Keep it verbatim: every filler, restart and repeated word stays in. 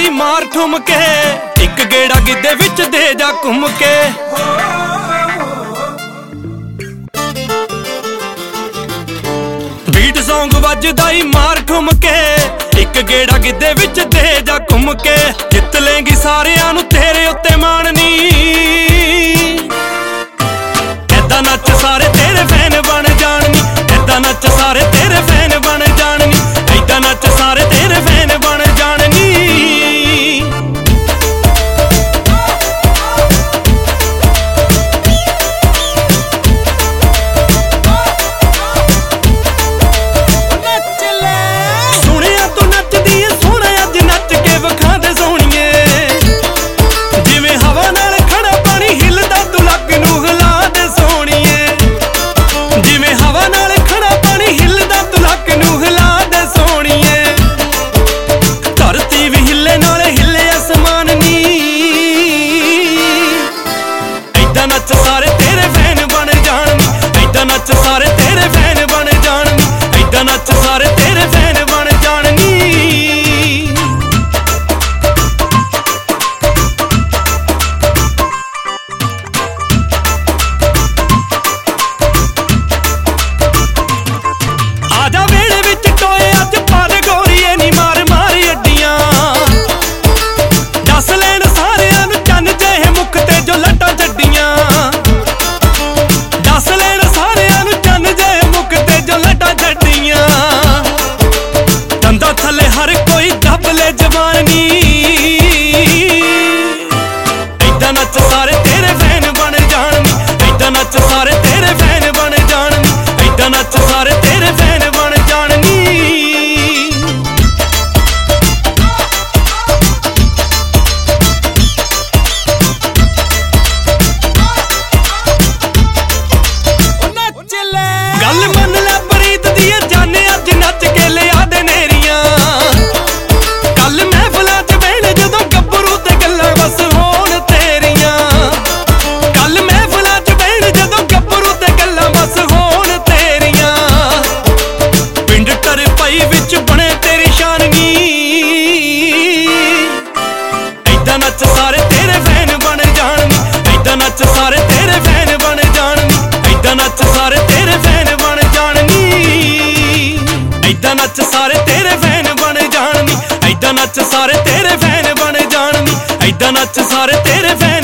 ਵੱਜਦਾਈ ਮਾਰ ਠੁਮ ਕੇ ਇੱਕ ਗੇੜਾ ਗਿੱਧੇ ਵਿੱਚ ਦੇ ਜਾ ਘੁੰਮ ਕੇ ਬੀਟ ਸੌਂਗ ਵੱਜਦਾਈ ਮਾਰ ਠੁਮ ਕੇ ਇੱਕ ਗੇੜਾ ਗਿੱਧੇ ਵਿੱਚ ਦੇ ਜਾ ਘੁੰਮ ਕੇ ਜਿੱਤ ਲੇਂਗੀ ਸਾਰਿਆਂ ਨੂੰ ਤੇਰੇ ਉੱਤੇ ਮਾਣ ਨੀ ਏਦਾਂ ਨੱਚ ਸਾਰੇ ਤੇਰੇ ਫੈਨ ਬਣ ਜਾਣ ਨੀ ਏਦਾਂ ਨੱਚ ਸਾਰੇ ਤੇਰੇ ਫੈਨ ਬਣ ਜਾਣ ਨੀ ਏਦਾਂ ਨੱਚ ਸਾਰੇ ਤੇਰੇ ਫੈਨ ਬਣ ਜਾਣ ਨੀ ਨੱਚ ਸਾਰੇ ਤੇਰੇ ਫੈਨ ਬਣ ਜਾਣ ਨੀ ਏਦਾਂ ਨੱਚ ਸਾਰੇ ਤੇਰੇ ਫੈਨ ਬਣ ਜਾਣ ਨੀ ਏਦਾਂ ਨੱਚ ਸਾਰੇ ਤੇਰੇ ਫੈਨ ਬਣ ਜਾਣ ਨੀ ਆਜਾ ਵੇੜੇ ਵਿੱਚ ਟੋਏ ਅੱਜ ਪਾ ਦੇ ਗੋਰੀਏ ਨੀ ਮਾਰ ਮਾਰ ਅੱਡੀਆਂ ਦੱਸ ਲੈਣ ਸਾਰਿਆਂ ਨੂੰ ਚੰਨ ਜਿਹੇ ਮੁੱਖ ਤੇ ਜੋ ਲੱਟਾਂ ਛੱਡੀਆਂ ਦੱਸ ਲੈਣ ਸਾਰਿਆਂ ਨੂੰ ਚੰਨ ਜਿਹੇ ਮੁੱਖ ਤੇ ਜੋ ਲੱਟਾਂ ਛੱਡੀਆਂ ਦੰਦਾਂ ਥੱਲੇ ਹਰ ਕੋਈ ਦੱਬ ਲੈ ਜਵਾਨ ਨੀ ਏਦਾਂ ਨੱਚ ਸਾਰੇ ਤੇਰੇ ਫੈਨ ਬਣ ਜਾਣ ਨੀ ਏਦਾਂ ਨੱਚ ਸਾਰੇ ਤੇਰੇ ਫੈਨ ਬਣ ਜਾਣ ਨੀ ਏਦਾਂ ਨੱਚ ਸਾਰੇ ਤੇਰੇ ਫੈਨ ਬਣ ਜਾਣ ਨੀ ਗੱਲ ਮੰਨ ਲੈ ਪ੍ਰੀਤ ਦੀ ਜਾਨੇ ਅੱਜ ਨੱਚ ਕੇ ਲਿਆ ਦੇ ਨੇਰੀਆਂ ਕੱਲ ਮਹਿਫਲਾਂ ਚ ਬਹਿਣ ਜਦੋਂ ਗੱਭਰੂ ਤੇ ਗੱਲਾਂ ਬਸ ਹੋਣ ਤੇਰੀਆਂ ਕੱਲ ਮਹਿਫਲਾਂ ਚ ਬਹਿਣ ਜਦੋਂ ਗੱਭਰੂ ਤੇ ਗੱਲਾਂ ਬਸ ਹੋਣ ਤੇਰੀਆਂ ਪਿੰਡ ਟਰ ਪਈ ਵਿੱਚ ਬਣੇ ਤੇਰੀ ਸ਼ਾਨ ਨੀ ਏਦਾਂ ਨੱਚ ਸਾਰੇ ਤੇਰੇ ਫੈਨ ਬਣ ਜਾਣ ਨੀ ਏਦਾਂ ਨੱਚ ਸਾਰੇ ਤੇਰੇ ਫੈਨ ਬਣ ਜਾਣ ਨੀ ਏਦਾਂ ਨੱਚ ਸਾਰੇ ਤੇਰੇ ਫੈਨ ਬਣ ਜਾਣ ਨੀ ਏਦਾਂ ਨੱਚ ਸਾਰੇ ਤੇਰੇ ਫੈਨ ਬਣ ਜਾਣ ਨੀ ਏਦਾਂ ਨੱਚ ਸਾਰੇ ਤੇਰੇ ਫੈਨ ਬਣ ਜਾਣ ਨੀ ਏਦਾਂ ਨੱਚ ਸਾਰੇ ਤੇਰੇ ਫੈਨ